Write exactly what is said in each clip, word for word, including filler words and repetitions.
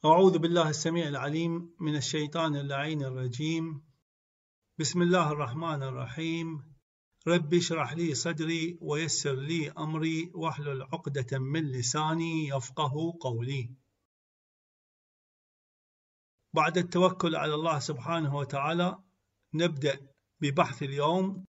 أعوذ بالله السميع العليم من الشيطان اللعين الرجيم. بسم الله الرحمن الرحيم. رب اشرح لي صدري ويسر لي أمري واحلل عقدة من لساني يفقه قولي. بعد التوكل على الله سبحانه وتعالى نبدأ ببحث اليوم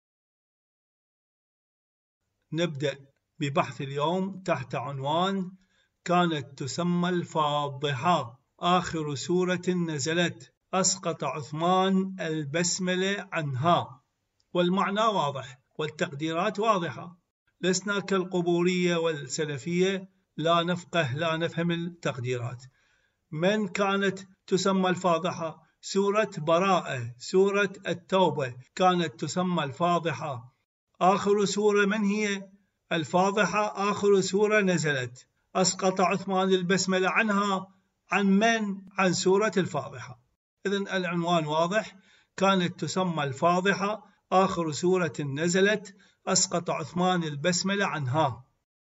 نبدأ ببحث اليوم تحت عنوان كانت تسمى الفاضحة، آخر سورة نزلت، أسقط عثمان البسملة عنها. والمعنى واضح والتقديرات واضحة، لسنا كالقبورية والسلفية لا نفقه لا نفهم التقديرات. من كانت تسمى الفاضحة؟ سورة براءة، سورة التوبة كانت تسمى الفاضحة. آخر سورة من هي؟ الفاضحة آخر سورة نزلت، أسقط عثمان البسملة عنها. عن من؟ عن سورة الفاضحة. إذن العنوان واضح، كانت تسمى الفاضحة، آخر سورة نزلت، أسقط عثمان البسملة عنها.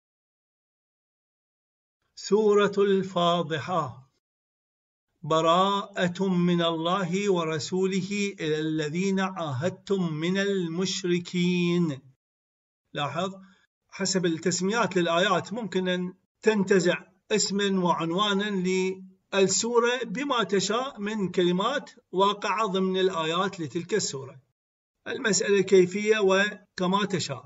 سورة الفاضحة: براءة من الله ورسوله إلى الذين عاهدتم من المشركين. لاحظ حسب التسميات للآيات ممكن أن تنتزع اسما وعنوانا للسورة بما تشاء من كلمات واقعة ضمن الآيات لتلك السورة. المسألة كيفية وكما تشاء.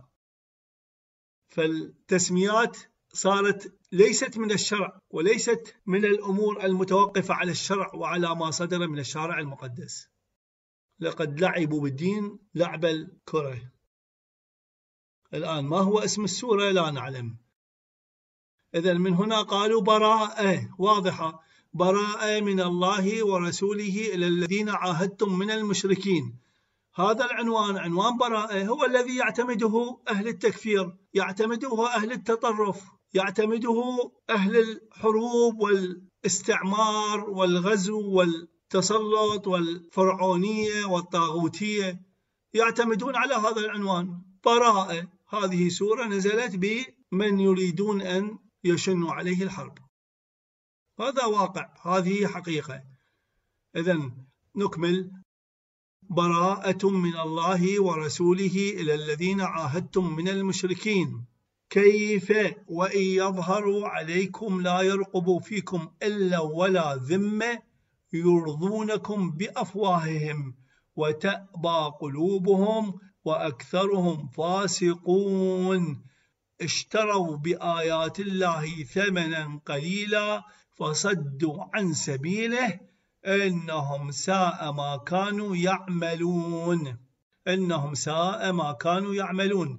فالتسميات صارت ليست من الشرع وليست من الأمور المتوقفة على الشرع وعلى ما صدر من الشارع المقدس. لقد لعبوا بالدين لعب الكرة. الآن ما هو اسم السورة لا نعلم. إذن من هنا قالوا براءة واضحة، براءة من الله ورسوله إلى الذين عاهدتم من المشركين. هذا العنوان عنوان براءة هو الذي يعتمده أهل التكفير، يعتمده أهل التطرف، يعتمده أهل الحروب والاستعمار والغزو والتسلط والفرعونية والطاغوتية، يعتمدون على هذا العنوان براءة. هذه سورة نزلت بمن يريدون أن يشنوا عليه الحرب. هذا واقع، هذه حقيقة. إذن نكمل: براءة من الله ورسوله إلى الذين عاهدتم من المشركين. كيف وإن يظهروا عليكم لا يرقبوا فيكم إلا ولا ذمة يرضونكم بأفواههم وتأبى قلوبهم وأكثرهم فاسقون. اشتروا بآيات الله ثمنا قليلا فصدوا عن سبيله إنهم ساء ما كانوا يعملون. إنهم ساء ما كانوا يعملون.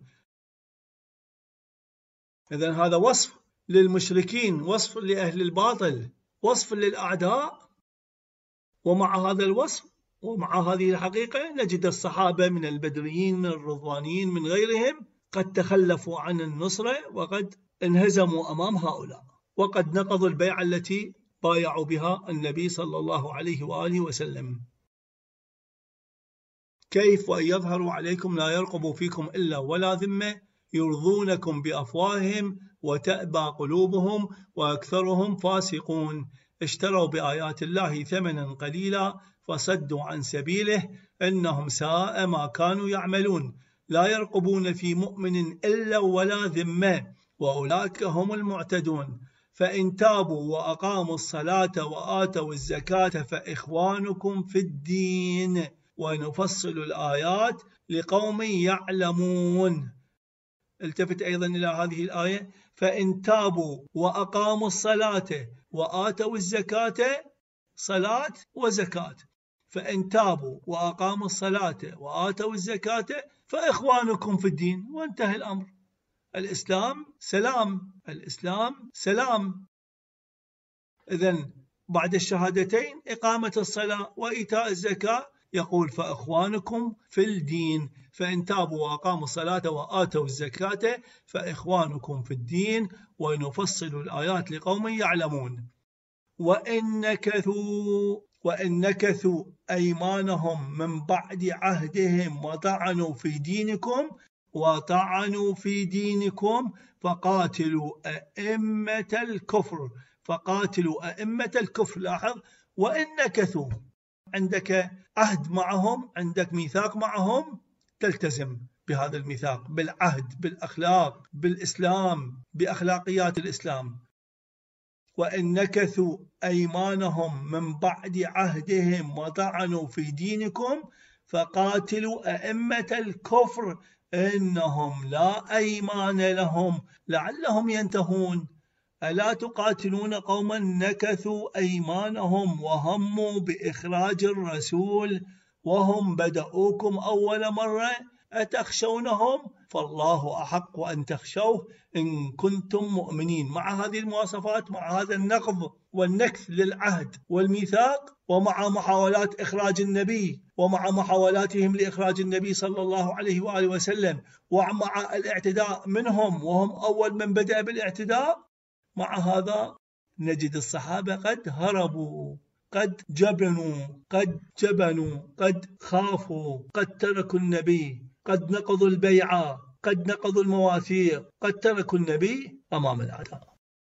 إذن هذا وصف للمشركين، وصف لأهل الباطل، وصف للأعداء. ومع هذا الوصف ومع هذه الحقيقة نجد الصحابة من البدريين من الرضوانيين من غيرهم قد تخلفوا عن النصرة وقد انهزموا أمام هؤلاء، وقد نقضوا البيعة التي بايعوا بها النبي صلى الله عليه وآله وسلم. كيف وإن يظهروا عليكم لا يرقبوا فيكم إلا ولا ذمة يرضونكم بأفواههم وتأبى قلوبهم وأكثرهم فاسقون. اشتروا بآيات الله ثمنا قليلا فصدوا عن سبيله إنهم ساء ما كانوا يعملون. لا يرقبون في مؤمن إلا ولا ذمة وأولئك هم المعتدون. فإن تابوا وأقاموا الصلاة وآتوا الزكاة فإخوانكم في الدين ونفصل الآيات لقوم يعلمون. التفت أيضا إلى هذه الآية: فإن تابوا وأقاموا الصلاة وآتوا الزكاة، صلاة وزكاة. فإن تابوا وأقاموا الصلاة وآتوا الزكاة فإخوانكم في الدين، وانتهى الأمر. الإسلام سلام، الإسلام سلام. إذن بعد الشهادتين إقامة الصلاة وإيتاء الزكاة يقول فإخوانكم في الدين. فإن تابوا وأقاموا الصلاة وآتوا الزكاة فإخوانكم في الدين ونفصل الآيات لقوم يعلمون. وإن نكثوا وإن نكثوا أيمانهم من بعد عهدهم وطعنوا في دينكم وطعنوا في دينكم فقاتلوا أئمة الكفر فقاتلوا أئمة الكفر. لاحظ، وإن نكثوا، عندك عهد معهم، عندك ميثاق معهم، تلتزم بهذا الميثاق، بالعهد، بالأخلاق، بالإسلام، بأخلاقيات الإسلام. وإن نكثوا أيمانهم من بعد عهدهم وطعنوا في دينكم فقاتلوا أئمة الكفر إنهم لا أيمان لهم لعلهم ينتهون. ألا تقاتلون قوما نكثوا أيمانهم وهموا بإخراج الرسول وهم بدؤوكم أول مرة أتخشونهم فالله أحق أن تخشوه إن كنتم مؤمنين. مع هذه المواصفات، مع هذا النقض والنكث للعهد والميثاق، ومع محاولات إخراج النبي ومع محاولاتهم لإخراج النبي صلى الله عليه وآله وسلم، ومع الاعتداء منهم وهم أول من بدأ بالاعتداء، مع هذا نجد الصحابة قد هربوا، قد جبنوا، قد جبنوا، قد خافوا، قد تركوا النبي، قد نقضوا البيعة، قد نقضوا المواثيق، قد تركوا النبي أمام الأعداء.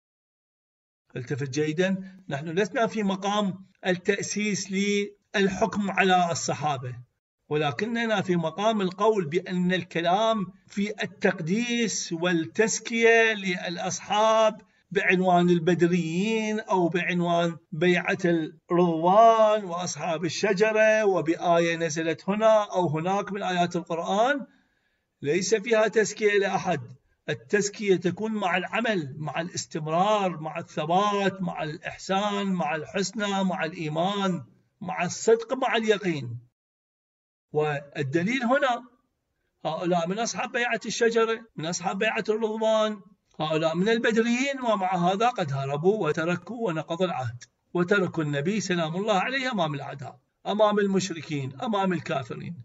التفت جيدا، نحن لسنا في مقام التأسيس للحكم على الصحابة، ولكننا في مقام القول بأن الكلام في التقديس والتزكية للأصحاب بعنوان البدريين أو بعنوان بيعة الرضوان وأصحاب الشجرة وبآية نزلت هنا أو هناك من آيات القرآن، ليس فيها تزكية لأحد. التزكية تكون مع العمل، مع الاستمرار، مع الثبات، مع الإحسان، مع الحسنى، مع الإيمان، مع الصدق، مع اليقين. والدليل هنا هؤلاء من أصحاب بيعة الشجرة، من أصحاب بيعة الرضوان، هؤلاء من البدريين، ومع هذا قد هربوا وتركوا ونقضوا العهد وتركوا النبي سلام الله عليه أمام الأعداء، أمام المشركين، أمام الكافرين.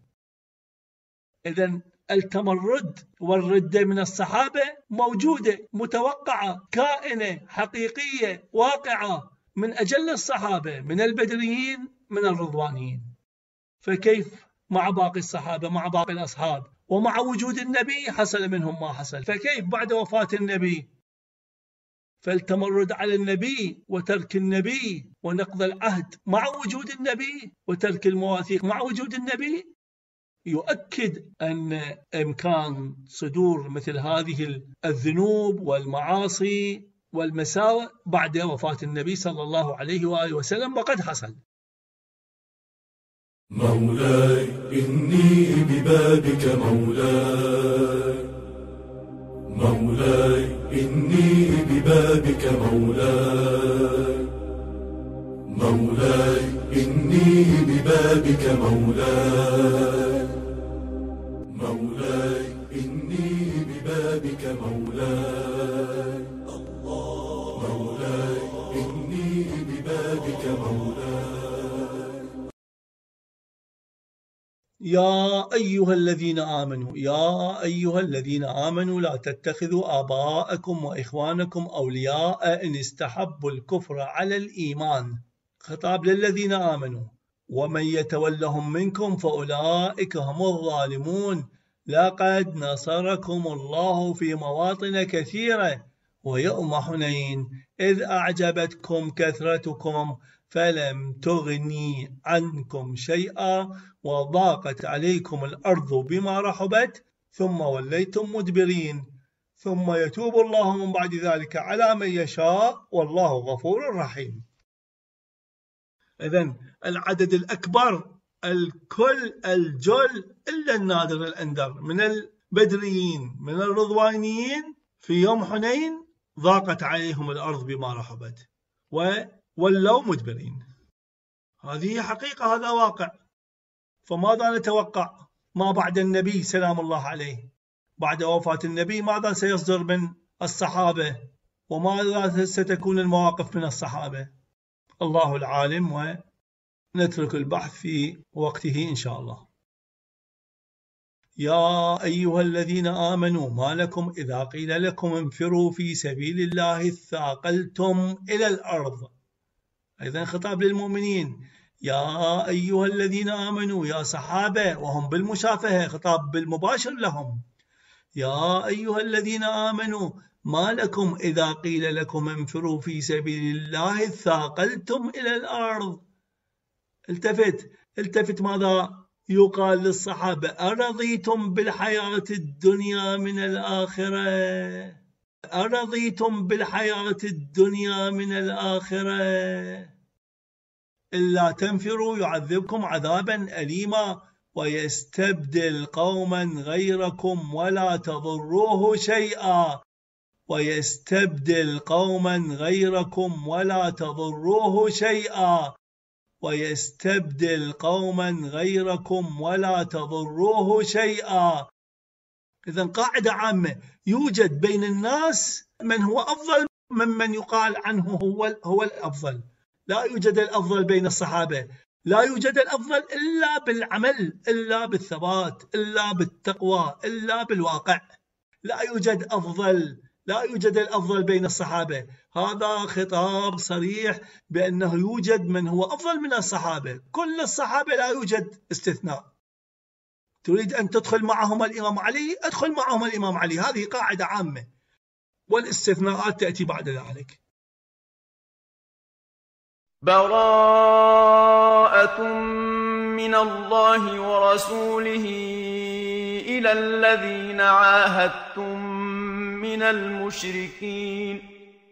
إذن التمرد والردة من الصحابة موجودة، متوقعة، كائنة، حقيقية، واقعة، من أجل الصحابة، من البدريين، من الرضوانيين. فكيف مع باقي الصحابة، مع باقي الأصحاب، ومع وجود النبي حصل منهم ما حصل؟ فكيف بعد وفاة النبي؟ فالتمرد على النبي وترك النبي ونقض العهد مع وجود النبي وترك المواثيق مع وجود النبي يؤكد أن إمكان صدور مثل هذه الذنوب والمعاصي والمساوئ بعد وفاة النبي صلى الله عليه وآله وسلم، وقد حصل. مولاي إني ببابك مولاي، مولاي إني ببابك مولاي، مولاي إني ببابك مولاي، مولاي إني ببابك مولاي، مولاي إني ببابك مولاي. يا أيها الذين آمنوا، يا أيها الذين آمنوا لا تتخذوا آباءكم وإخوانكم أولياء إن استحبوا الكفر على الإيمان. خطاب للذين آمنوا، ومن يتولهم منكم فأولئك هم الظالمون. لقد نصركم الله في مواطن كثيرة ويوم حنين إذ أعجبتكم كثرتكم فلم تغني عنكم شيئا وضاقت عليكم الأرض بما رحبت ثم وليتم مدبرين ثم يتوب الله من بعد ذلك على من يشاء والله غفور رحيم. إذن العدد الأكبر، الكل الجل إلا النادر الأندر من البدريين من الرضوانيين في يوم حنين ضاقت عليهم الأرض بما رحبت وولوا مدبرين. هذه حقيقة، هذا واقع. فماذا نتوقع ما بعد النبي سلام الله عليه؟ بعد وفاة النبي ماذا سيصدر من الصحابة وماذا ستكون المواقف من الصحابة؟ الله العالم، ونترك البحث في وقته إن شاء الله. يا أيها الذين آمنوا ما لكم إذا قيل لكم انفروا في سبيل الله اثاقلتم إلى الأرض. أيضا خطاب للمؤمنين، يا أيها الذين آمنوا، يا صحابة، وهم بالمشافهة، خطاب بالمباشر لهم. يا أيها الذين آمنوا ما لكم إذا قيل لكم انفروا في سبيل الله ثاقلتم إلى الأرض. التفت التفت ماذا يقال للصحابة؟ أرضيتم بالحياة الدنيا من الآخرة؟ أرضيتم بالحياة الدنيا من الآخرة؟ إلا تنفروا يعذبكم عذابا أليما ويستبدل قوما غيركم ولا تضروه شيئا ويستبدل قوما غيركم ولا تضروه شيئا ويستبدل قوما غيركم ولا تضروه شيئا. إذن قاعدة عامة، يوجد بين الناس من هو أفضل ممن يقال عنه هو هو الأفضل. لا يوجد الأفضل بين الصحابة، لا يوجد الأفضل إلا بالعمل، إلا بالثبات، إلا بالتقوى، إلا بالواقع. لا يوجد أفضل، لا يوجد الأفضل بين الصحابة. هذا خطاب صريح بأنه يوجد من هو أفضل من الصحابة. كل الصحابة لا يوجد استثناء. تريد أن تدخل معهم الإمام علي، ادخل معهم الإمام علي، هذه قاعدة عامة، والاستثناءات تأتي بعد ذلك. براءة من الله ورسوله إلى الذين عاهدتم من المشركين.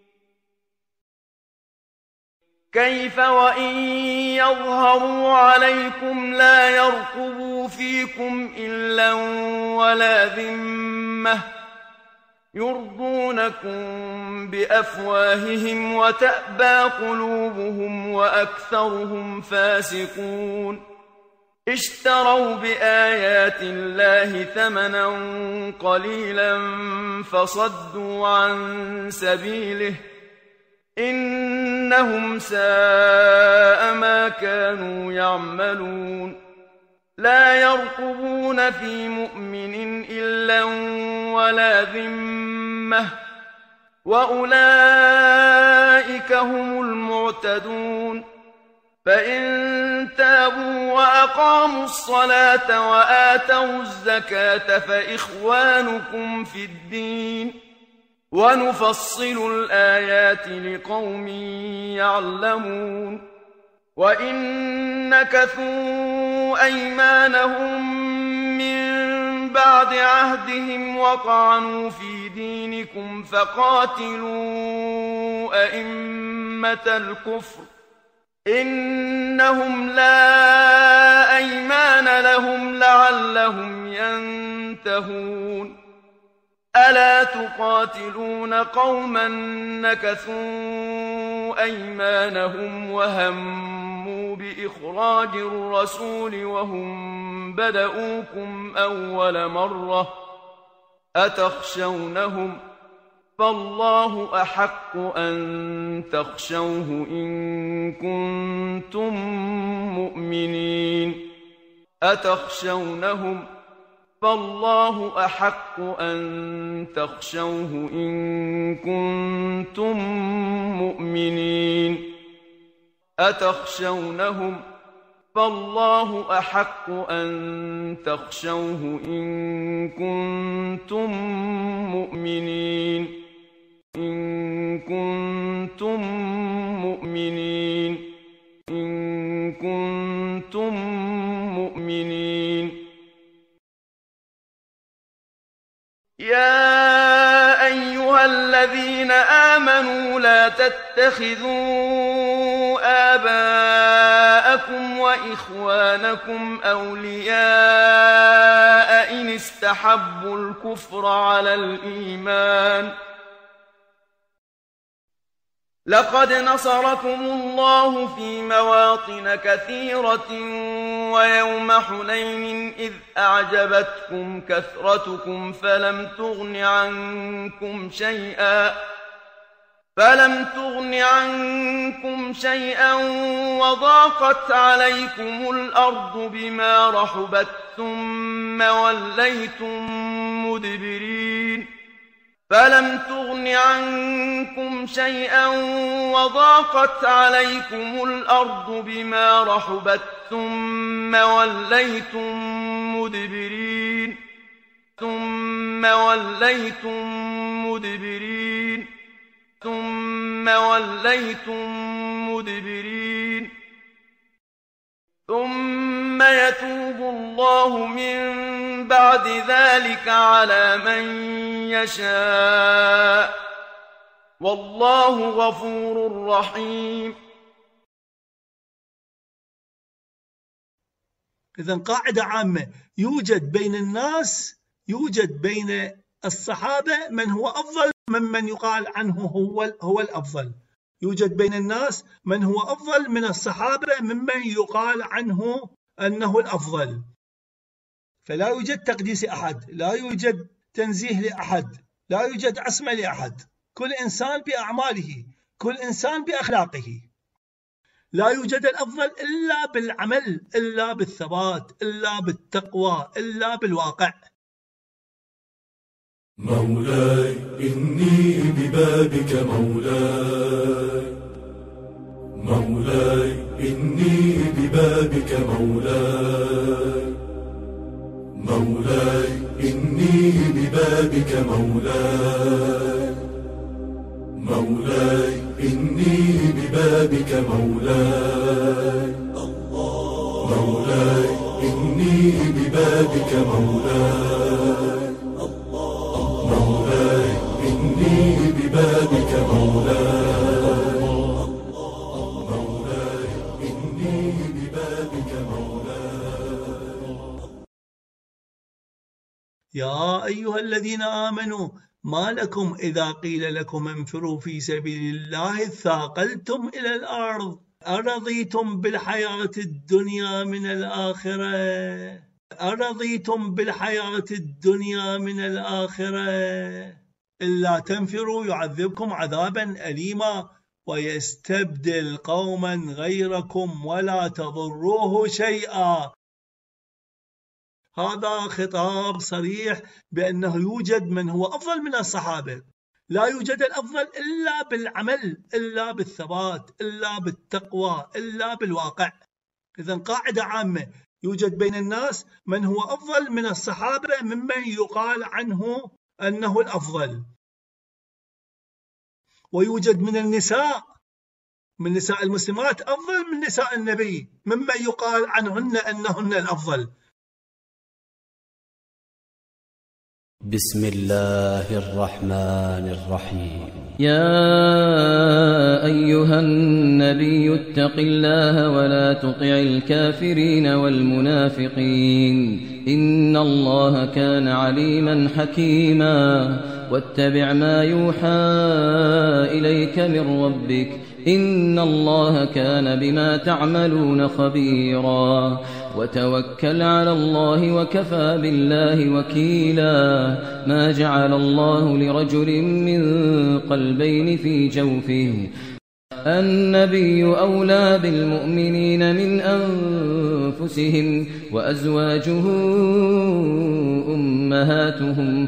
كيف وإن يظهروا عليكم لا يرقبوا فيكم إلا ولا ذمة يرضونكم بأفواههم وتأبى قلوبهم وأكثرهم فاسقون. اشتروا بآيات الله ثمنا قليلا فصدوا عن سبيله إنهم ساء ما كانوا يعملون. لا يرقبون في مؤمن إلا ولا ذمة وأولئك هم المعتدون. فإن تابوا وأقاموا الصلاة وآتوا الزكاة فإخوانكم في الدين ونفصل الآيات لقوم يعلمون. وإن نكثوا أيمانهم من بعد عهدهم وطعنوا في دينكم فقاتلوا أئمة الكفر إنهم لا أيمان لهم لعلهم ينتهون. ألا تقاتلون قوما نكثوا أيمانهم وهموا بإخراج الرسول وهم بدؤوكم أول مرة أتخشونهم فالله أحق أن تخشوه إن كنتم مؤمنين. أتخشونهم فالله أحق أن تخشوه إن كنتم مؤمنين. أتخشونهم فالله أحق أن تخشوه إن كنتم مؤمنين. إن كنتم مؤمنين. إن كنتم مؤمنين. يا أيها الذين آمنوا لا تتخذوا آباءكم وإخوانكم أولياء إن استحبوا الكفر على الإيمان. لقد نصركم الله في مواطن كثيرة ويوم حنين إذ أعجبتكم كثرتكم فلم تغن عنكم شيئا فلم تغن عنكم شيئا وضاقت عليكم الأرض بما رحبت ثم وليتم مدبرين. فلم تغن عنكم شيئا وضاقت عليكم الأرض بما رحبت ثم وليتم مدبرين. ثم وليتم مدبرين ثم وليتم مدبرين ثم يتوب الله من بعد ذلك على من يشاء والله غفور رحيم. إذن قاعدة عامة، يوجد بين الناس يوجد بين الصحابة من هو أفضل ممن يقال عنه هو هو الأفضل. يوجد بين الناس من هو أفضل من الصحابة ممن يقال عنه أنه الأفضل. فلا يوجد تقديس أحد، لا يوجد تنزيه لأحد، لا يوجد عصمة لأحد. كل إنسان بأعماله، كل إنسان بأخلاقه. لا يوجد الأفضل إلا بالعمل، إلا بالثبات، إلا بالتقوى، إلا بالواقع. مولاي إني ببابك مولاي، مولاي إني ببابك مولاي، مولاي إني ببابك مولاي، مولاي إني ببابك مولاي، مولاي إني ببابك مولاي، مولاي إني ببابك مولاي، مولاي إني ببابك مولاي. يا أيها الذين آمنوا ما لكم إذا قيل لكم انفروا في سبيل الله ثاقلتم إلى الأرض أرضيتم بالحياة الدنيا من الآخرة أرضيتم بالحياة الدنيا من الآخرة إلا تنفروا يعذبكم عذابا أليما ويستبدل قوما غيركم ولا تضروه شيئا. هذا خطاب صريح بأنه يوجد من هو أفضل من الصحابة. لا يوجد الأفضل إلا بالعمل، إلا بالثبات، إلا بالتقوى، إلا بالواقع. إذن قاعدة عامة، يوجد بين الناس من هو أفضل من الصحابة ممن يقال عنه أنه الأفضل. ويوجد من النساء، من نساء المسلمات أفضل من نساء النبي ممن يقال عنهن أنهن الأفضل. بسم الله الرحمن الرحيم. يا أيها النبي اتق الله ولا تطع الكافرين والمنافقين إن الله كان عليما حكيما واتبع ما يوحى إليك من ربك إن الله كان بما تعملون خبيرا وتوكل على الله وكفى بالله وكيلا ما جعل الله لرجل من قلبين في جوفه النبي أولى بالمؤمنين من أنفسهم وأزواجه أمهاتهم.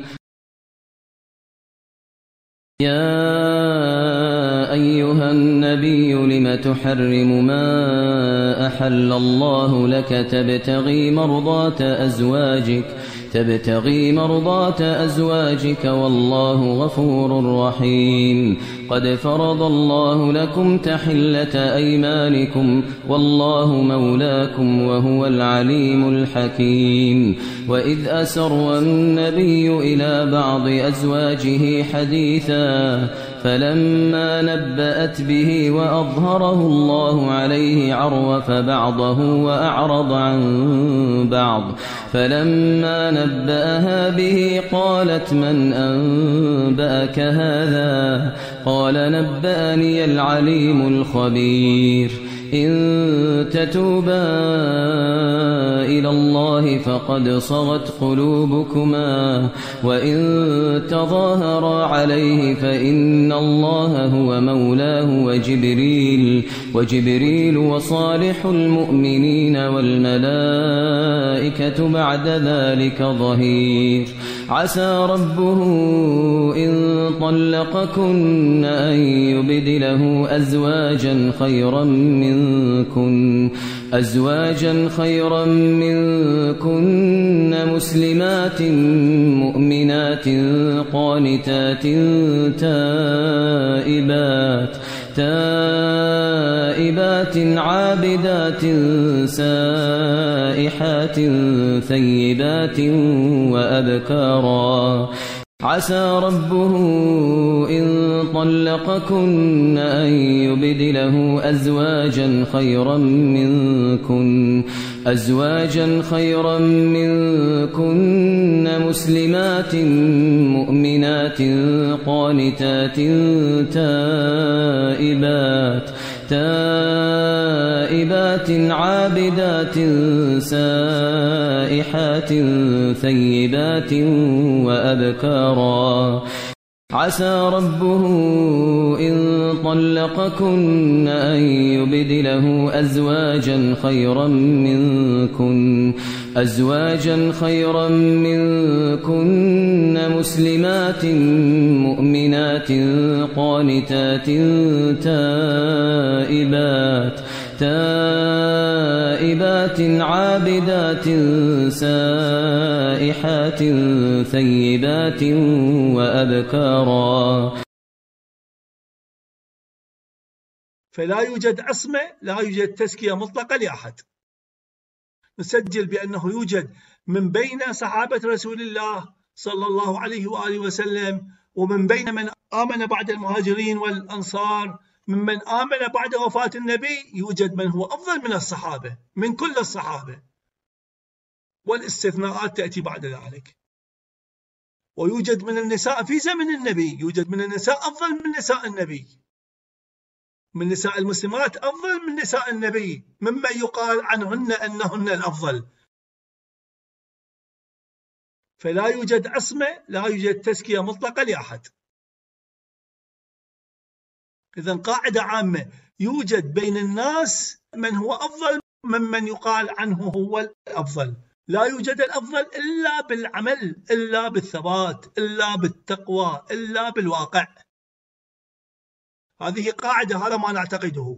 يا أيها النبي لم تحرم ما أحل الله لك تبتغي مرضات أزواجك تبتغي مرضات أزواجك والله غفور رحيم. قد فرض الله لكم تحلة أيمانكم والله مولاكم وهو العليم الحكيم. وإذ أسر النبي إلى بعض أزواجه حديثا فلما نبأت به وأظهره الله عليه عرف بعضه وأعرض عن بعض فلما نبأها به قالت من أنبأك هذا قال نبأني العليم الخبير. إن تتوبا إلى الله فقد صغت قلوبكما وإن تظاهرا عليه فإن الله هو مولاه وجبريل وجبريل وصالح المؤمنين والملائكة بعد ذلك ظهير. عسى ربه إن طلقكن أن يبدله أزواجا خيرا منكن أزواجا خيرا منكن مسلمات مؤمنات قانتات تائبات تائبات عابدات سائحات ثيبات وأبكارا عسى ربه إن طلقكن أن يبدله أزواجا خيرا منكن أزواجا خيرا منكن مسلمات مؤمنات قانتات تائبات تائبات عابدات سائحات ثيبات وأبكارا عسى ربه إن طلقكن أن يبدله أزواجا خيرا منكن أزواجا خيرا منكن مسلمات مؤمنات قانتات تائبات تائبات عابدات سائحات ثيبات وأبكارا. فلا يوجد عصمة، لا يوجد تزكية مطلقة لأحد. نسجل بأنه يوجد من بين صحابة رسول الله صلى الله عليه وآله وسلم ومن بين من آمن بعد المهاجرين والأنصار ممن آمن بعد وفاة النبي، يوجد من هو أفضل من الصحابة، من كل الصحابة، والاستثناءات تأتي بعد ذلك. ويوجد من النساء في زمن النبي، يوجد من النساء أفضل من نساء النبي، من نساء المسلمات أفضل من نساء النبي، مما يقال عنهن أنهن الأفضل. فلا يوجد عصمة، لا يوجد تزكية مطلقة لأحد. إذن قاعدة عامة، يوجد بين الناس من هو أفضل ممن يقال عنه هو الأفضل. لا يوجد الأفضل إلا بالعمل، إلا بالثبات، إلا بالتقوى، إلا بالواقع. هذه قاعدة، هذا ما نعتقده.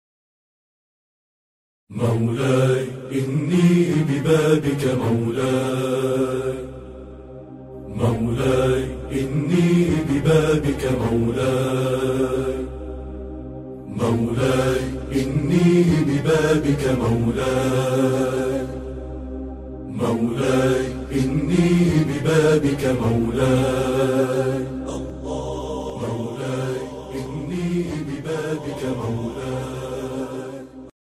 مولاي إني ببابك مولاي، مولاي إني ببابك مولاي، مولاي إني ببابك مولاي، مولاي إني ببابك مولاي، مولاي إني ببابك مولاي.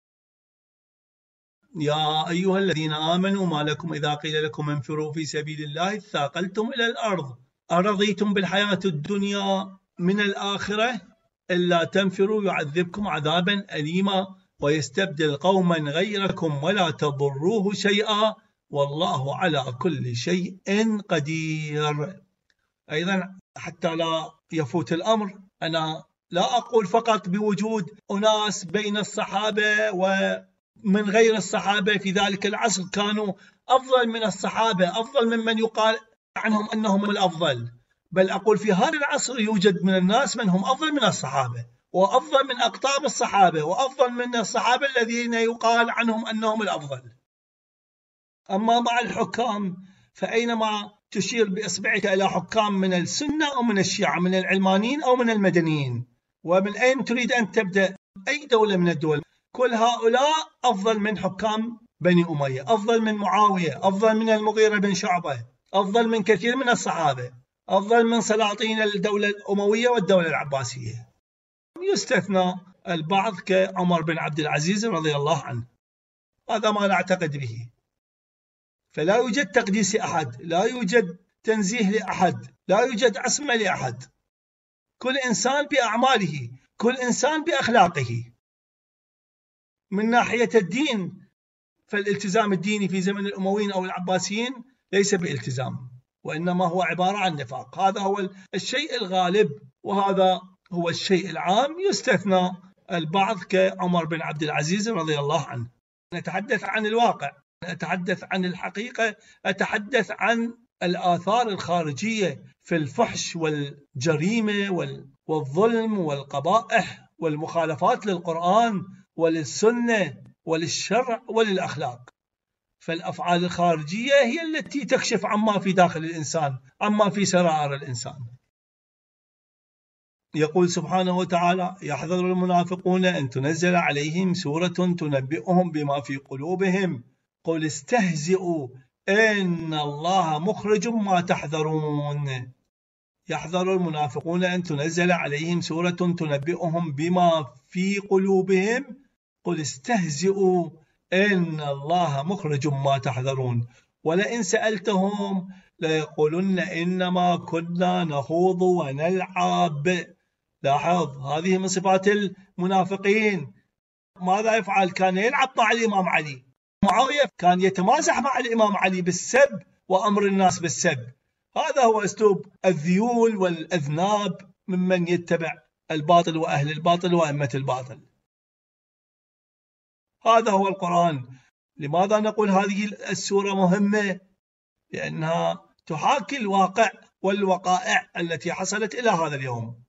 يا أيها الذين آمنوا ما لكم إذا قيل لكم انفروا في سبيل الله اثاقلتم إلى الأرض أرضيتم بالحياة الدنيا من الآخرة إلا تنفروا يعذبكم عذابا أليما ويستبدل قوما غيركم ولا تضروه شيئا والله على كل شيء قدير. أيضا حتى لا يفوت الأمر، أنا لا أقول فقط بوجود أناس بين الصحابة ومن غير الصحابة في ذلك العصر كانوا أفضل من الصحابة، أفضل ممن يقال عنهم أنهم الأفضل، بل أقول في هذا العصر يوجد من الناس من هم أفضل من الصحابة، وأفضل من أقطاب الصحابة، وأفضل من الصحابة الذين يقال عنهم أنهم الأفضل. أما مع الحكام فأينما تشير بإصبعك إلى حكام من السنة أو من الشيعة، من العلمانيين أو من المدنيين، ومن أين تريد أن تبدأ أي دولة من الدول، كل هؤلاء أفضل من حكام بني أمية، أفضل من معاوية، أفضل من المغيرة بن شعبة، أفضل من كثير من الصحابة، أفضل من سلاطين الدولة الأموية والدولة العباسية. يستثنى البعض كعمر بن عبد العزيز رضي الله عنه، هذا ما نعتقد به. فلا يوجد تقديس لأحد، لا يوجد تنزيه لأحد، لا يوجد عصمة لأحد. كل إنسان بأعماله، كل إنسان بأخلاقه. من ناحية الدين فالالتزام الديني في زمن الأمويين أو العباسيين ليس بالتزام، وإنما هو عبارة عن نفاق. هذا هو الشيء الغالب، وهذا هو الشيء العام. يستثنى البعض كعمر بن عبد العزيز رضي الله عنه. نتحدث عن الواقع، أتحدث عن الحقيقة، أتحدث عن الآثار الخارجية في الفحش والجريمة والظلم والقبائح والمخالفات للقرآن وللسنة وللشرع وللأخلاق. فالأفعال الخارجية هي التي تكشف عما في داخل الإنسان، عما في سرائر الإنسان. يقول سبحانه وتعالى: يحذر المنافقون أن تنزل عليهم سورة تنبئهم بما في قلوبهم قل استهزئوا إن الله مخرج ما تحذرون. يحذر المنافقون أن تنزل عليهم سورة تنبئهم بما في قلوبهم قل استهزئوا إن الله مخرج ما تحذرون ولئن سألتهم ليقولن إنما كنا نخوض ونلعب. لاحظ، هذه من صفات المنافقين. ماذا يفعل؟ كان يلعب مع الإمام علي. معاوية كان يتمازح مع الإمام علي بالسب وأمر الناس بالسب. هذا هو أسلوب الذيول والأذناب ممن يتبع الباطل وأهل الباطل وأئمة الباطل. هذا هو القرآن. لماذا نقول هذه السورة مهمة؟ لأنها تحاكي الواقع والوقائع التي حصلت إلى هذا اليوم.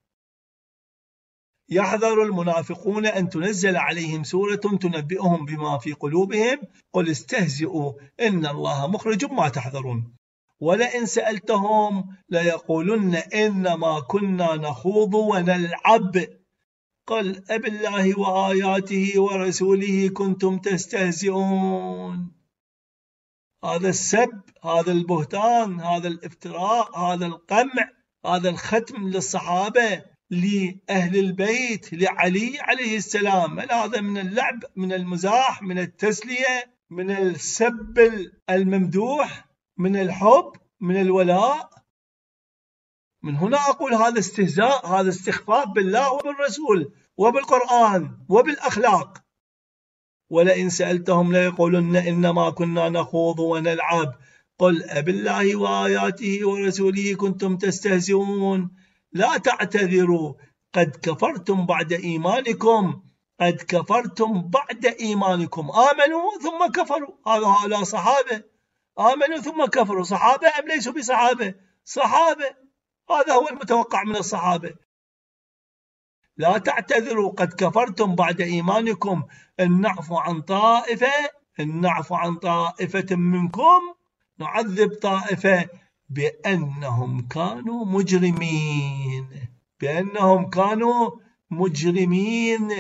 يحذر المنافقون أن تنزل عليهم سورة تنبئهم بما في قلوبهم قل استهزئوا إن الله مخرج ما تحذرون ولئن سألتهم ليقولن إنما كنا نخوض ونلعب قل أبالله وآياته ورسوله كنتم تستهزئون. هذا السب، هذا البهتان، هذا الافتراء، هذا القمع، هذا الختم للصحابة، لأهل البيت، لعلي عليه السلام. هذا من اللعب، من المزاح، من التسلية، من السب الممدوح، من الحب، من الولاء. من هنا أقول هذا استهزاء، هذا استخفاف بالله وبالرسول وبالقرآن وبالأخلاق. ولئن سألتهم ليقولن إنما كنا نخوض ونلعب قل أبالله وآياته ورسوله كنتم تستهزئون لا تعتذروا قد كفرتم بعد إيمانكم قد كفرتم بعد إيمانكم آمنوا ثم كفروا. هذا هؤلاء صحابة آمنوا ثم كفروا. صحابة أم ليسوا بصحابة؟ صحابة. هذا هو المتوقع من الصحابة. لا تعتذروا قد كفرتم بعد إيمانكم إن نعفو عن طائفة إن نعفو عن طائفة منكم نعذب طائفة بأنهم كانوا مجرمين بأنهم كانوا مجرمين.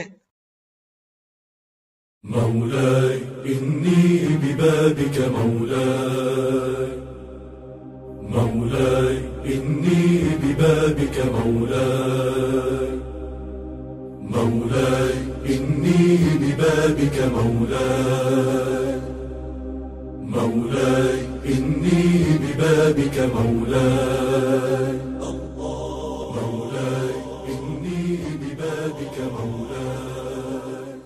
مولاي إني ببابك مولاي مولاي إني ببابك مولاي مولاي إني ببابك مولاي مولاي إني ببابك مولاي مولاي إني ببابك مولاي.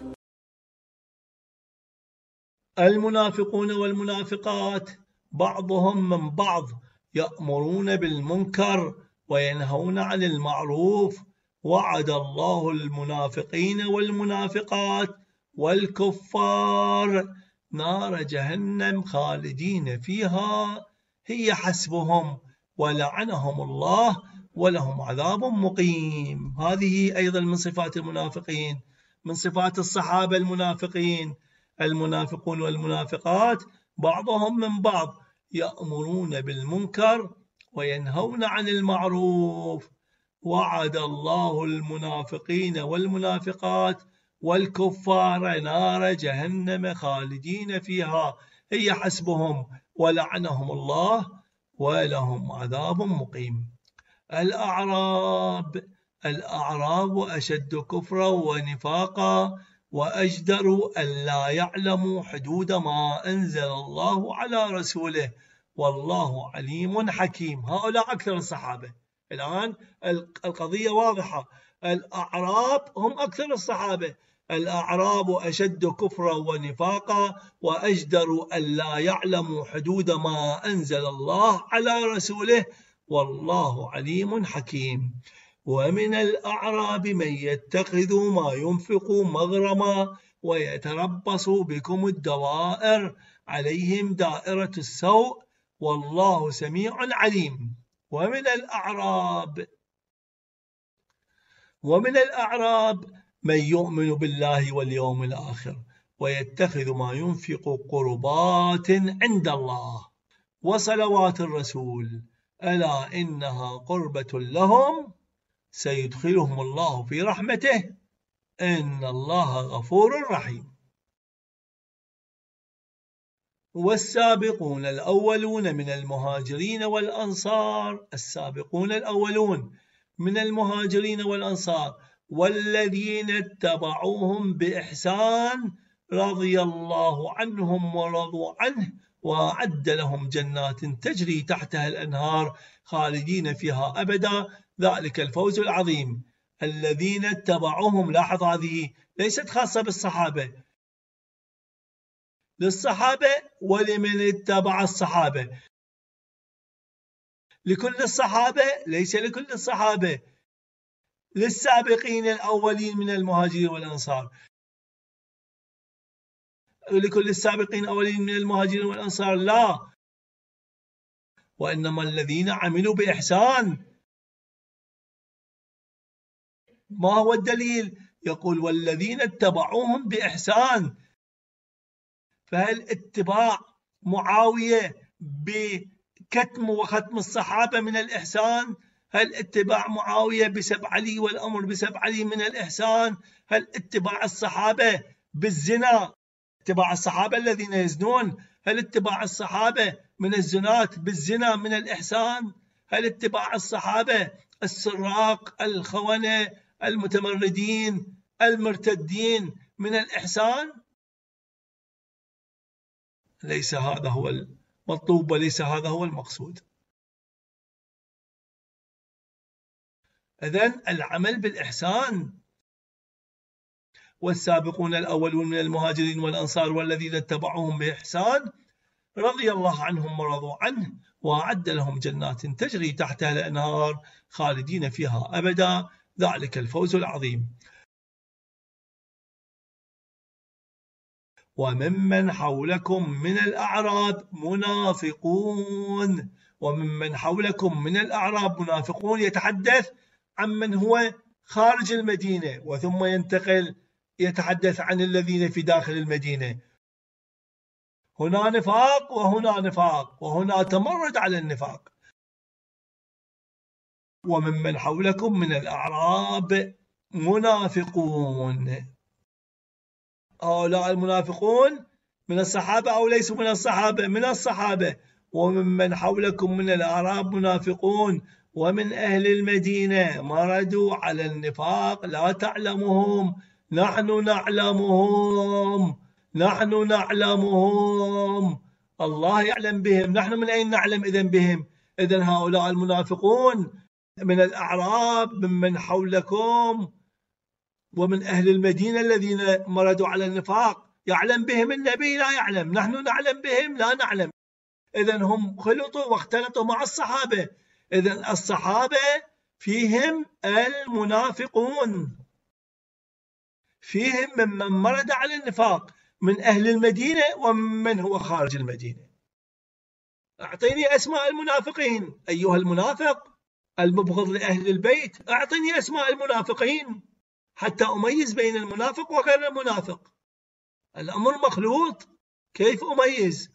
المنافقون والمنافقات بعضهم من بعض يأمرون بالمنكر وينهون عن المعروف. وعد الله المنافقين والمنافقات والكفار نار جهنم خالدين فيها هي حسبهم ولعنهم الله ولهم عذاب مقيم. هذه أيضا من صفات المنافقين، من صفات الصحابة المنافقين. المنافقون والمنافقات بعضهم من بعض يأمرون بالمنكر وينهون عن المعروف. وعد الله المنافقين والمنافقات والكفار نار جهنم خالدين فيها هي حسبهم ولعنهم الله ولهم عذاب مقيم. الأعراب الأعراب أشد كفرا ونفاقا وأجدر ألا يعلموا حدود ما أنزل الله على رسوله والله عليم حكيم. هؤلاء أكثر الصحابة. الآن القضية واضحة. الأعراب هم أكثر الصحابة. الأعراب أشد كفرا ونفاقا وأجدر ألا يعلموا حدود ما أنزل الله على رسوله والله عليم حكيم. ومن الأعراب من يتخذ ما ينفق مغرما ويتربص بكم الدوائر عليهم دائرة السوء والله سميع عليم. ومن الأعراب ومن الأعراب من يؤمن بالله واليوم الآخر ويتخذ ما ينفق قربات عند الله وصلوات الرسول ألا إنها قربة لهم سيدخلهم الله في رحمته إن الله غفور رحيم. والسابقون الأولون من المهاجرين والأنصار السابقون الأولون من المهاجرين والأنصار والذين اتبعوهم بإحسان رضي الله عنهم ورضوا عنه وأعد لهم جنات تجري تحتها الأنهار خالدين فيها أبدا ذلك الفوز العظيم. الذين اتبعوهم، لاحظ هذه ليست خاصة بالصحابة، للصحابة ولمن اتبع الصحابة، لكل الصحابة ليس لكل الصحابة، للسابقين الأولين من المهاجرين والأنصار، لكل السابقين الأولين من المهاجرين والأنصار لا، وإنما الذين عملوا بإحسان. ما هو الدليل؟ يقول والذين اتبعوهم بإحسان. فهل اتباع معاوية بكتم وختم الصحابة من الإحسان؟ هل اتباع معاوية بسب علي والأمر بسب علي من الإحسان؟ هل اتباع الصحابة بالزنا، اتباع الصحابة الذين يزنون، هل اتباع الصحابة من الزنات بالزنا من الإحسان؟ هل اتباع الصحابة السراق الخونة المتمردين المرتدين من الإحسان؟ ليس هذا هو المطلوب وليس هذا هو المقصود. إذن العمل بالإحسان. والسابقون الأولون من المهاجرين والأنصار والذين اتبعوهم بإحسان رضي الله عنهم ورضوا عنه وأعد لهم جنات تجري تحتها الأنهار خالدين فيها أبدا ذلك الفوز العظيم. وممن حولكم من الأعراب منافقون، وممن حولكم من الأعراب منافقون يتحدث عن من هو خارج المدينة وثم ينتقل يتحدث عن الذين في داخل المدينة. هنا نفاق وهنا نفاق وهنا تمرد على النفاق. وممن حولكم من الأعراب منافقون، هؤلاء المنافقون من الصحابة أو ليسوا من الصحابة؟ من الصحابة. وممن حولكم من الأعراب منافقون ومن أهل المدينة مردوا على النفاق لا تعلمهم نحن نعلمهم نحن نعلمهم الله يعلم بهم. نحن من أين نعلم إذن بهم؟ إذن هؤلاء المنافقون من الأعراب ممن حولكم ومن أهل المدينة الذين مردوا على النفاق يعلم بهم النبي لا يعلم، نحن نعلم بهم لا نعلم. إذن هم خلطوا واختلطوا مع الصحابة. إذن الصحابة فيهم المنافقون، فيهم ممن مرد على النفاق من أهل المدينة ومن هو خارج المدينة. أعطيني أسماء المنافقين أيها المنافق المبغض لأهل البيت، أعطني أسماء المنافقين حتى أميز بين المنافق وغير المنافق. الأمر مخلوط، كيف أميز؟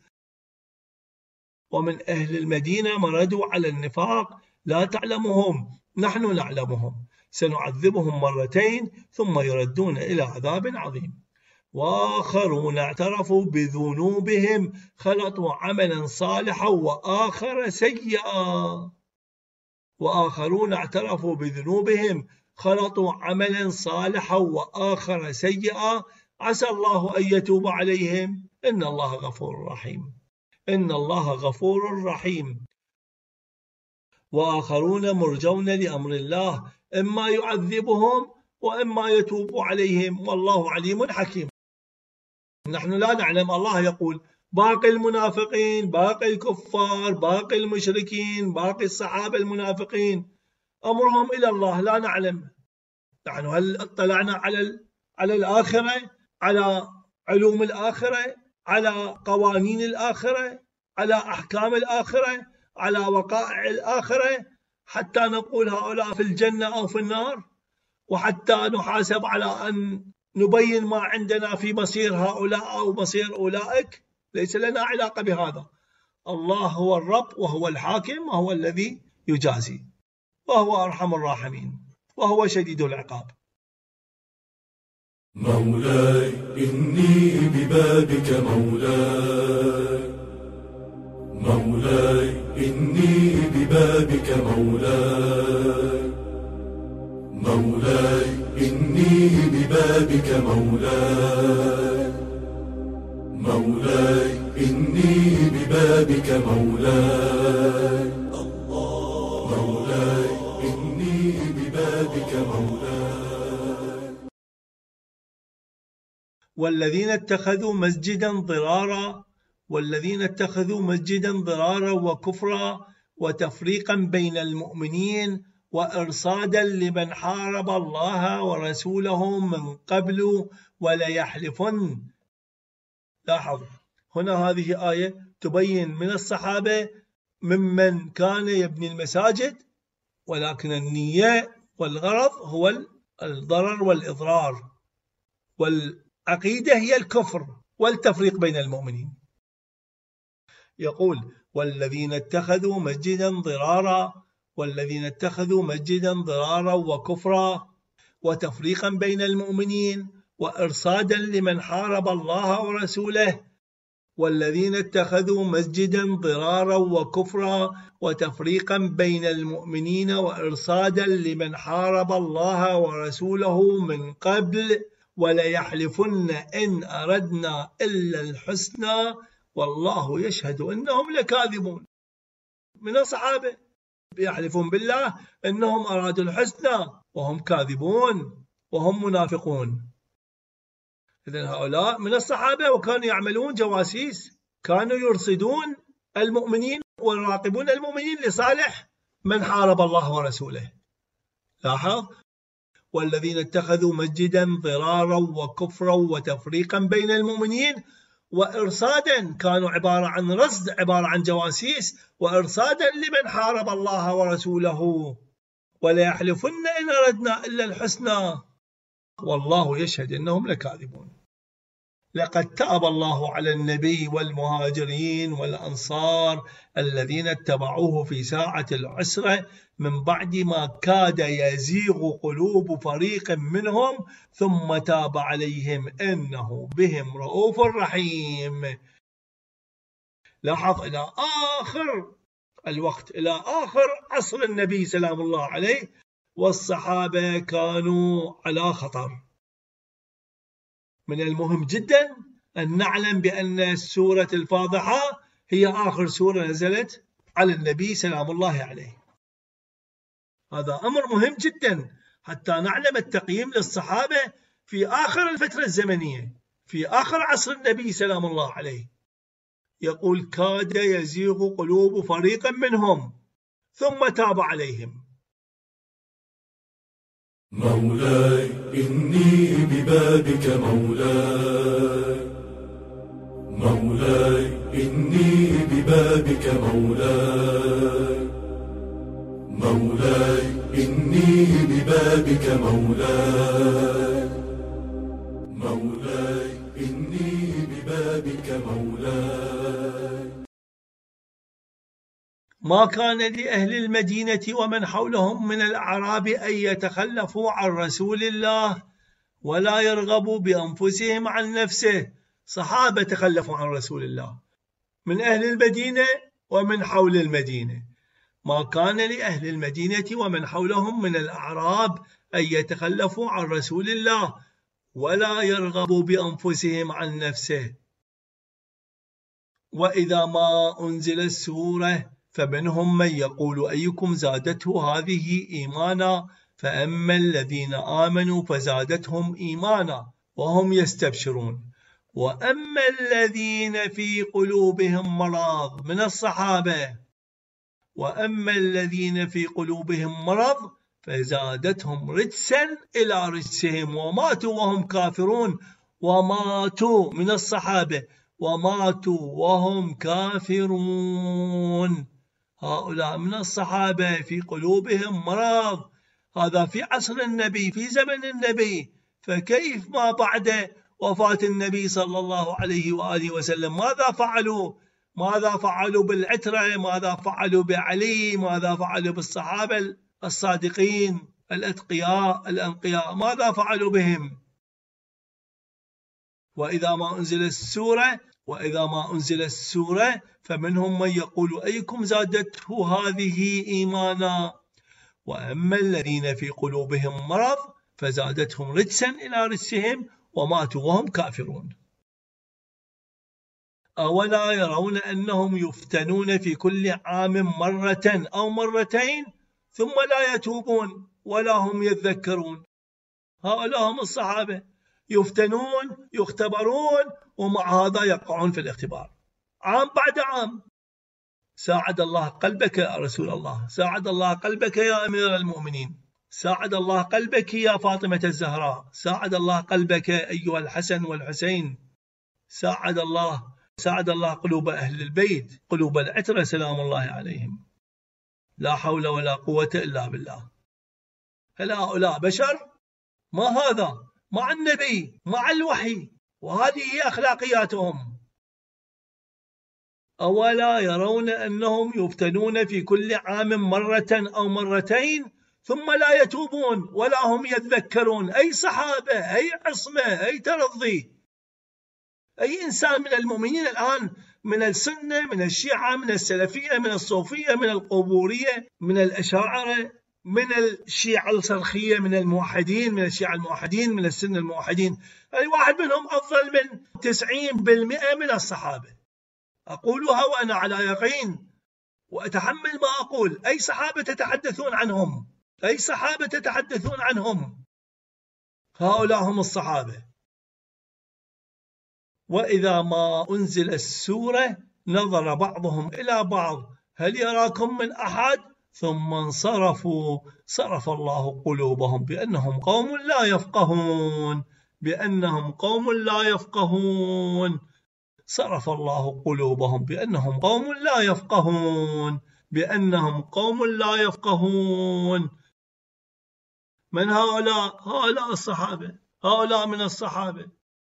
ومن أهل المدينة مردوا على النفاق لا تعلمهم نحن نعلمهم سنعذبهم مرتين ثم يردون إلى عذاب عظيم. وآخرون اعترفوا بذنوبهم خلطوا عملا صالحا وآخر سيئا. وآخرون اعترفوا بذنوبهم خلطوا عملا صالحا وآخر سيئا عسى الله أن يتوب عليهم إن الله غفور رحيم إن الله غفور رحيم. وآخرون مرجون لأمر الله إما يعذبهم وإما يتوب عليهم والله عليم حكيم. نحن لا نعلم، الله يقول باقي المنافقين باقي الكفار باقي المشركين باقي الصحابة المنافقين أمرهم إلى الله لا نعلم. يعني هل اطلعنا على على الآخرة، على علوم الآخرة، على قوانين الآخرة، على أحكام الآخرة، على وقائع الآخرة حتى نقول هؤلاء في الجنة أو في النار، وحتى نحاسب على أن نبين ما عندنا في مصير هؤلاء أو مصير أولئك، ليس لنا علاقة بهذا. الله هو الرب وهو الحاكم وهو الذي يجازي، وهو أرحم الراحمين وهو شديد العقاب. مولاي إني ببابك مولاي، مولاي إني ببابك مولاي، مولاي إني ببابك مولاي، مولاي إني ببابك مولاي، مولاي إني ببابك مولاي. والذين اتخذوا مسجدا ضرارا والذين اتخذوا مسجدا ضرارا وكفرا وتفريقا بين المؤمنين وإرصادا لمن حارب الله ورسوله من قبل وليحلفن. لاحظ هنا هذه آية تبين من الصحابة ممن كان يبني المساجد ولكن النية والغرض هو الضرر والإضرار، والعقيدة هي الكفر والتفريق بين المؤمنين. يقول والذين اتخذوا مسجدا ضرارا والذين اتخذوا مسجدا ضرارا وكفرا وتفريقا بين المؤمنين وإرصادا لمن حارب الله ورسوله، والذين اتخذوا مسجدا ضرارا وكفرا وتفريقا بين المؤمنين وإرصادا لمن حارب الله ورسوله من قبل وليحلفن إن أردنا إلا الحسنى والله يشهد إنهم لكاذبون. من الصحابة يحلفون بالله إنهم أرادوا الحسنى وهم كاذبون وهم منافقون. إذن هؤلاء من الصحابة وكانوا يعملون جواسيس، كانوا يرصدون المؤمنين ويراقبون المؤمنين لصالح من حارب الله ورسوله. لاحظ والذين اتخذوا مسجدا ضرارا وكفرا وتفريقا بين المؤمنين وإرصادا، كانوا عبارة عن رصد، عبارة عن جواسيس، وإرصادا لمن حارب الله ورسوله وليحلفن إن أردنا إلا الحسنى والله يشهد إنهم لكاذبون. لقد تاب الله على النبي والمهاجرين والأنصار الذين اتبعوه في ساعة العسرة من بعد ما كاد يزيغ قلوب فريق منهم ثم تاب عليهم إنه بهم رؤوف رحيم. لاحظ إلى آخر الوقت، إلى آخر عصر النبي سلام الله عليه والصحابة كانوا على خطر. من المهم جدا أن نعلم بأن سورة الفاضحة هي آخر سورة نزلت على النبي سلام الله عليه. هذا أمر مهم جدا حتى نعلم التقييم للصحابة في آخر الفترة الزمنية، في آخر عصر النبي سلام الله عليه. يقول كاد يزيغ قلوب فريق منهم ثم تاب عليهم. مولاي إني ببابك مولاي، مولاي إني ببابك مولاي، مولاي إني ببابك مولاي، مولاي إني ببابك مولاي. ما كان لأهل المدينة ومن حولهم من الأعراب أن يتخلفوا عن رسول الله ولا يرغبوا بأنفسهم عن نفسه. صحابة تخلفوا عن رسول الله من أهل المدينة ومن حول المدينة. ما كان لأهل المدينة ومن حولهم من الأعراب أن يتخلفوا عن رسول الله ولا يرغبوا بأنفسهم عن نفسه. وإذا ما أنزل السورة فمنهم من يقول أيكم زادته هذه إيمانا، فأما الذين آمنوا فزادتهم إيمانا وهم يستبشرون، وأما الذين في قلوبهم مرض من الصحابة وأما الذين في قلوبهم مرض فزادتهم رجسا إلى رجسهم وماتوا وهم كافرون. وماتوا من الصحابة وماتوا وهم كافرون. هؤلاء من الصحابة في قلوبهم مرض، هذا في عصر النبي في زمن النبي، فكيف ما بعد وفاة النبي صلى الله عليه وآله وسلم؟ ماذا فعلوا؟ ماذا فعلوا بالعترة؟ ماذا فعلوا بعلي؟ ماذا فعلوا بالصحابة الصادقين الأتقياء الأنقياء؟ ماذا فعلوا بهم؟ وإذا ما أنزل السورة وإذا ما أنزل السورة فمنهم من يقول أيكم زادته هذه إيمانا وأما الذين في قلوبهم مرض فزادتهم رجسا إلى رجسهم وماتوا وهم كافرون. أولا يرون أنهم يفتنون في كل عام مرة أو مرتين ثم لا يتوبون ولا هم يذكرون. هؤلاء هم الصحابة، يفتنون يختبرون ومع هذا يقعون في الاختبار عام بعد عام. ساعد الله قلبك يا رسول الله، ساعد الله قلبك يا أمير المؤمنين، ساعد الله قلبك يا فاطمة الزهراء، ساعد الله قلبك أيها الحسن والحسين، ساعد الله ساعد الله قلوب أهل البيت، قلوب العترة سلام الله عليهم. لا حول ولا قوة إلا بالله. هل هؤلاء بشر؟ ما هذا؟ مع النبي، مع الوحي، وهذه هي أخلاقياتهم. أولا يرون أنهم يفتنون في كل عام مرة أو مرتين ثم لا يتوبون ولا هم يذكرون. أي صحابة، أي عصمة، أي ترضي، أي إنسان من المؤمنين الآن، من السنة، من الشيعة، من السلفية، من الصوفية، من القبورية، من الأشاعرة، من الشيعة الصرخية، من الموحدين، من الشيعة الموحدين، من السنة الموحدين، أي واحد منهم أفضل من تسعين بالمئة من الصحابة. أقولها وأنا على يقين وأتحمل ما أقول. أي صحابة تتحدثون عنهم؟ أي صحابة تتحدثون عنهم؟ هؤلاء هم الصحابة. وإذا ما أنزل السورة نظر بعضهم إلى بعض هل يراكم من أحد ثم انصرفوا صرف الله قلوبهم بأنهم قوم لا يفقهون بأنهم قوم لا يفقهون صرف الله قلوبهم بأنهم قوم لا يفقهون بأنهم قوم لا يفقهون. من هؤلاء؟ هؤلاء الصحابة، هؤلاء من الصحابة.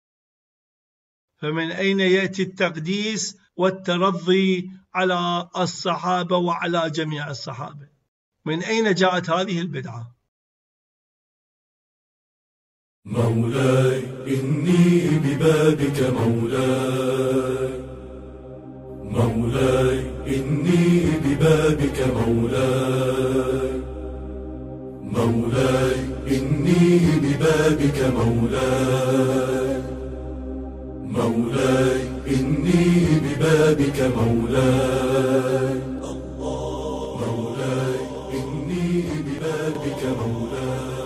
فمن أين يأتي التقديس والترضي على الصحابة وعلى جميع الصحابة؟ من أين جاءت هذه البدعة؟ مولاي إني ببابك مولاي، مولاي إني ببابك مولاي، مولاي إني ببابك مولاي، مولاي إني ببابك مولاي، مولاي إني ببابك مولاي.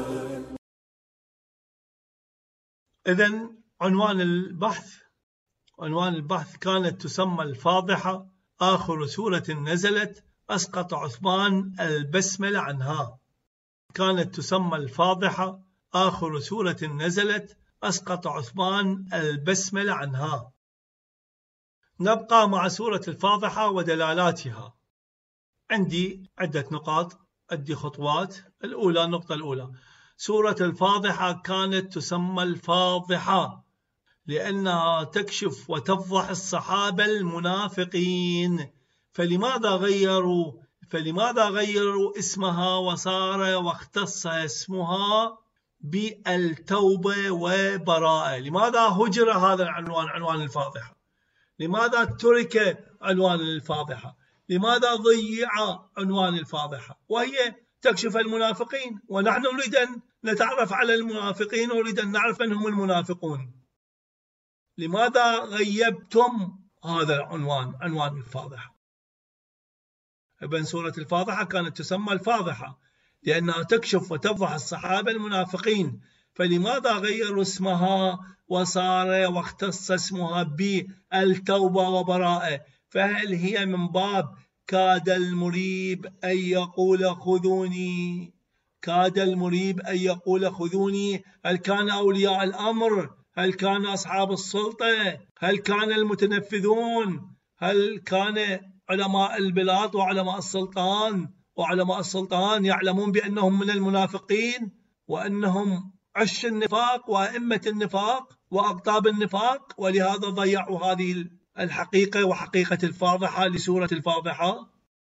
إذن عنوان البحث عنوان البحث كانت تسمى الفاضحة، آخر سورة نزلت أسقط عثمان البسملة عنها. كانت تسمى الفاضحة، آخر سورة نزلت أسقط عثمان البسملة عنها. نبقى مع سورة الفاضحة ودلالاتها. عندي عدة نقاط، عندي خطوات. الأولى، النقطة الأولى، سورة الفاضحة كانت تسمى الفاضحة لأنها تكشف وتفضح الصحابة المنافقين. فلماذا غيروا فلماذا غيروا اسمها وصار واختص اسمها بالتوبة وبراءة؟ لماذا هجر هذا العنوان، عنوان الفاضحة؟ لماذا ترك عنوان الفاضحة؟ لماذا ضيع عنوان الفاضحة وهي تكشف المنافقين؟ ونحن نريد أن نتعرف على المنافقين ونريد أن نعرف من هم المنافقون. لماذا غيبتم هذا العنوان، عنوان الفاضحة؟ ابن سورة الفاضحة كانت تسمى الفاضحة لأنها تكشف وتفضح الصحابة المنافقين. فلماذا غيروا اسمها وصار واختص اسمها بالتوبة وبراءة؟ فهل هي من باب كاد المريب أن يقول خذوني؟ كاد المريب أن يقول خذوني. هل كان أولياء الأمر؟ هل كان أصحاب السلطة؟ هل كان المتنفذون؟ هل كان علماء البلاد وعلماء السلطان وعلماء السلطان يعلمون بأنهم من المنافقين وأنهم عش النفاق وأئمة النفاق وأقطاب النفاق، ولهذا ضيعوا هذه الحقيقة وحقيقة الفاضحة لسورة الفاضحة.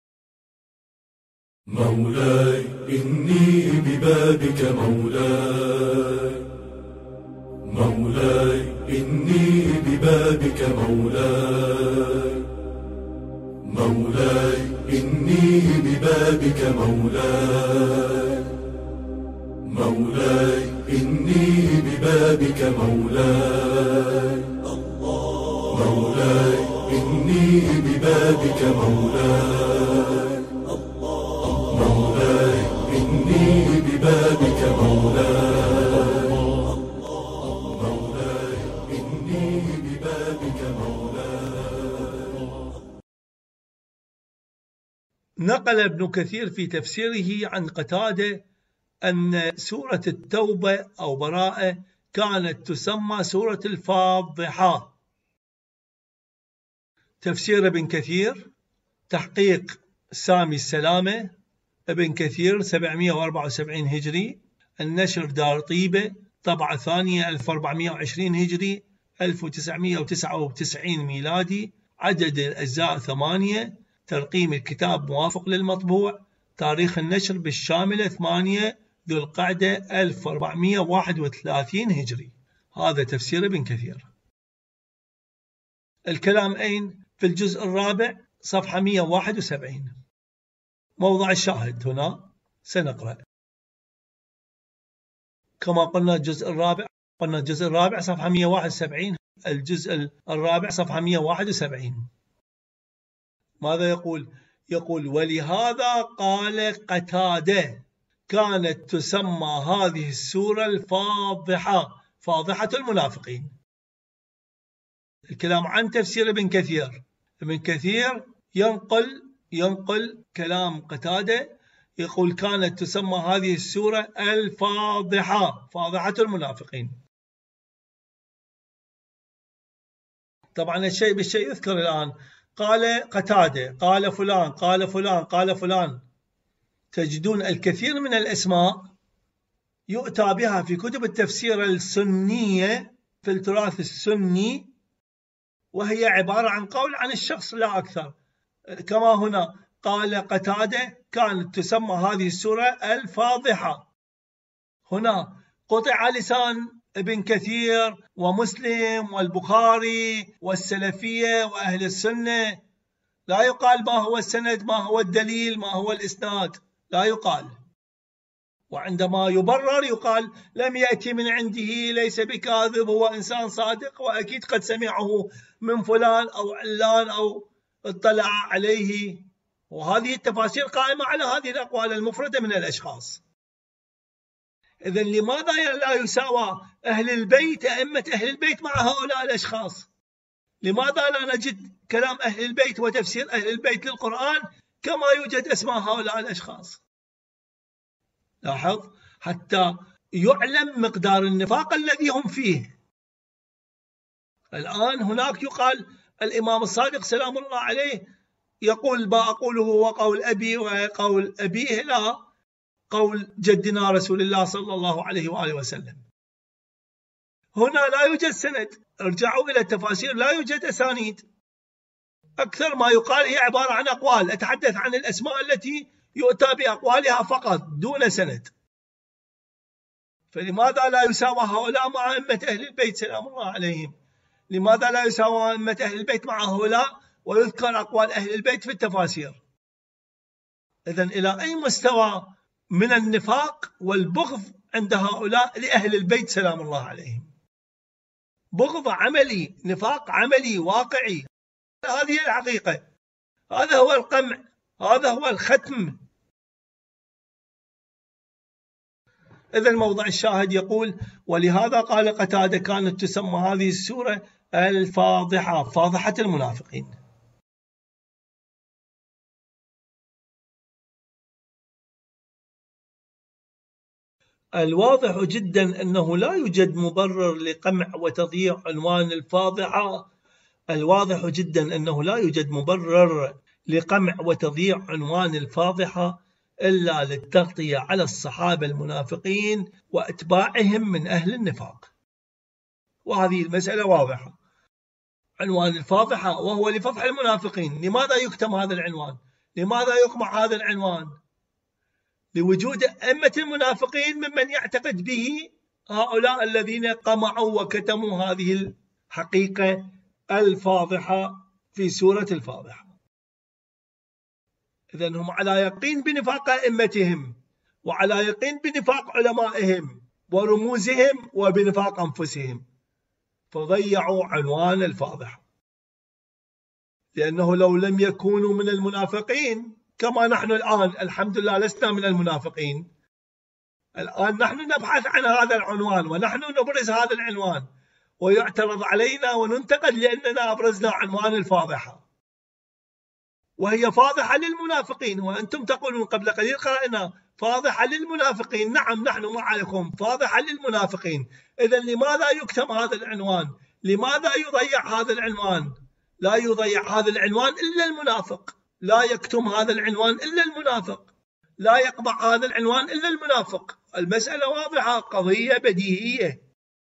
مولاي إني ببابك مولاي، مولاي إني ببابك مولاي، مولاي إني ببابك مولاي، مولاي إني ببابك مولاي، مولاي إني ببابك مولاي، مولاي إني ببابك مولاي، مولاي إني ببابك مولاي. نقل ابن كثير في تفسيره عن قتادة أن سورة التوبة أو براءة كانت تسمى سورة الفاضحة. تفسير ابن كثير تحقيق سامي السلامة، ابن كثير سبعمئة وأربعة وسبعين هجري، النشر دار طيبة، طبعة ثانية ألف وأربعمئة وعشرين هجري، ألف وتسعمئة وتسعة وتسعين ميلادي، عدد الأجزاء ثمانية، ترقيم الكتاب موافق للمطبوع، تاريخ النشر بالشاملة ثمانية ذو القعدة ألف وأربعمئة وواحد وثلاثين هجري. هذا تفسير ابن كثير. الكلام أين؟ في الجزء الرابع صفحة مئة وواحد وسبعين. موضع الشاهد هنا سنقرأ كما قلنا الجزء الرابع، قلنا الجزء الرابع صفحة مئة وواحد وسبعين، الجزء الرابع صفحة مئة وواحد وسبعين. ماذا يقول؟ يقول ولهذا قال قتادة كانت تسمى هذه السورة الفاضحة، فاضحة المنافقين. الكلام عن تفسير ابن كثير. ابن كثير ينقل ينقل كلام قتادة، يقول كانت تسمى هذه السورة الفاضحة، فاضحة المنافقين. طبعا الشيء بالشيء يذكر الآن، قال قتادة، قال فلان، قال فلان، قال فلان. تجدون الكثير من الأسماء يؤتى بها في كتب التفسير السنية في التراث السني، وهي عبارة عن قول عن الشخص لا أكثر. كما هنا قال قتادة كانت تسمى هذه السورة الفاضحة. هنا قطع لسان ابن كثير ومسلم والبخاري والسلفية وأهل السنة، لا يقال ما هو السند، ما هو الدليل، ما هو الإسناد، لا يقال. وعندما يبرر يقال لم يأتي من عنده، ليس بكاذب، هو إنسان صادق وأكيد قد سمعه من فلان أو علان أو اطلع عليه. وهذه التفاسير قائمة على هذه الأقوال المفردة من الأشخاص. إذن لماذا لا يساوى أهل البيت، أئمة أهل البيت مع هؤلاء الأشخاص؟ لماذا لا نجد كلام أهل البيت وتفسير أهل البيت للقرآن كما يوجد اسماء هؤلاء الأشخاص؟ لاحظ حتى يعلم مقدار النفاق الذي هم فيه. الآن هناك يقال الإمام الصادق سلام الله عليه يقول ما أقوله هو قول أبي وقول أبيه، لا، قول جدنا رسول الله صلى الله عليه وآله وسلم. هنا لا يوجد سند، ارجعوا إلى التفاسير لا يوجد أسانيد، أكثر ما يقال هي عبارة عن أقوال، أتحدث عن الأسماء التي يؤتى بأقوالها فقط دون سند. فلماذا لا يساوى هؤلاء مع أئمة أهل البيت سلام الله عليهم؟ لماذا لا يساوى أئمة أهل البيت مع هؤلاء ويذكر أقوال أهل البيت في التفاسير؟ إذن إلى أي مستوى من النفاق والبغض عند هؤلاء لأهل البيت سلام الله عليهم؟ بغض عملي، نفاق عملي واقعي. هذه الحقيقة، هذا هو القمع، هذا هو الختم. إذا الموضع الشاهد يقول ولهذا قال قتادة كانت تسمى هذه السورة الفاضحة، فاضحة المنافقين. الواضح جدا أنه لا يوجد مبرر لقمع وتضييع عنوان الفاضحة. الواضح جدا أنه لا يوجد مبرر لقمع وتضييع عنوان الفاضحة إلا للتغطية على الصحابة المنافقين وأتباعهم من أهل النفاق. وهذه المسألة واضحة. عنوان الفاضحة وهو لفضح المنافقين. لماذا يكتم هذا العنوان؟ لماذا يقمع هذا العنوان؟ لوجود أئمة المنافقين ممن يعتقد به هؤلاء الذين قمعوا وكتموا هذه الحقيقة الفاضحة في سورة الفاضحة. إذن هم على يقين بنفاق أئمتهم، وعلى يقين بنفاق علمائهم ورموزهم، وبنفاق أنفسهم، فضيعوا عنوان الفاضحة. لأنه لو لم يكونوا من المنافقين كما نحن الآن الحمد لله لسنا من المنافقين، الآن نحن نبحث عن هذا العنوان ونحن نبرز هذا العنوان، ويعترض علينا وننتقد لأننا أبرزنا عنوان الفاضحة، وهي فاضحة للمنافقين. وأنتم تقولون قبل قليل قرأنا فاضحة للمنافقين. نعم، نحن معكم، فاضحة للمنافقين. إذن لماذا يكتم هذا العنوان؟ لماذا يضيع هذا العنوان؟ لا يضيع هذا العنوان إلا المنافق، لا يكتم هذا العنوان إلا المنافق، لا يقبع هذا العنوان إلا المنافق. المسألة واضحة، قضية بديهية.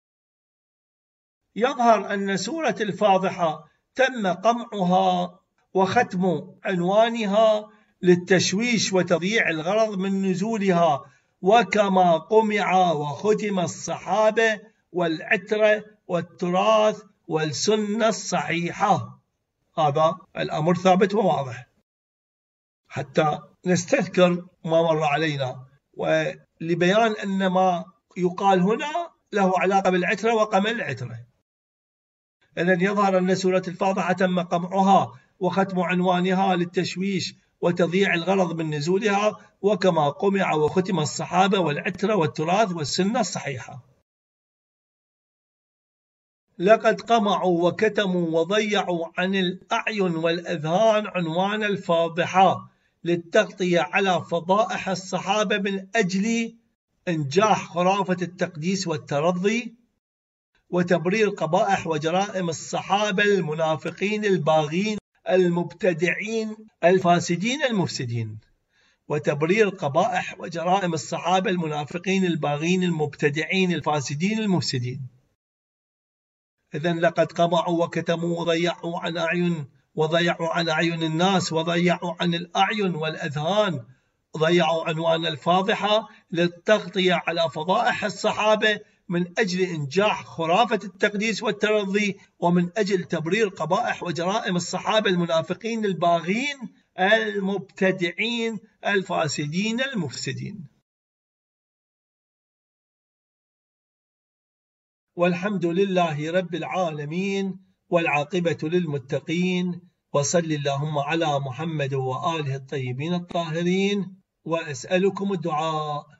يظهر أن سورة الفاضحة تم قمعها وختم عنوانها للتشويش وتضييع الغرض من نزولها، وكما قمع وختم الصحابة والعترة والتراث والسنة الصحيحة. هذا الأمر ثابت وواضح، حتى نستذكر ما مر علينا، ولبيان أن ما يقال هنا له علاقة بالعترة وقمع العترة. إذن يظهر أن سورة الفاضحة تم قمعها وختم عنوانها للتشويش وتضييع الغرض من نزولها، وكما قمع وختم الصحابة والعترة والتراث والسنة الصحيحة. لقد قمعوا وكتموا وضيعوا عن الأعين والأذهان عنوان الفاضحة للتغطية على فضائح الصحابة من أجل إنجاح خرافة التقديس والترضي، وتبرير قبائح وجرائم الصحابة المنافقين الباغين المبتدعين الفاسدين المفسدين، وتبرير قبائح وجرائم الصحابة المنافقين الباغين المبتدعين الفاسدين المفسدين. إذن لقد قمعوا وكتموا وضيعوا عن أعين وضيعوا عن أعين الناس وضيعوا عن الأعين والأذهان، ضيعوا عنوان الفاضحة للتغطية على فضائح الصحابة من أجل إنجاح خرافة التقديس والترضي، ومن أجل تبرير قبائح وجرائم الصحابة المنافقين الباغين المبتدعين الفاسدين المفسدين. والحمد لله رب العالمين، والعاقبة للمتقين، وصل اللهم على محمد وآله الطيبين الطاهرين، وأسألكم الدعاء.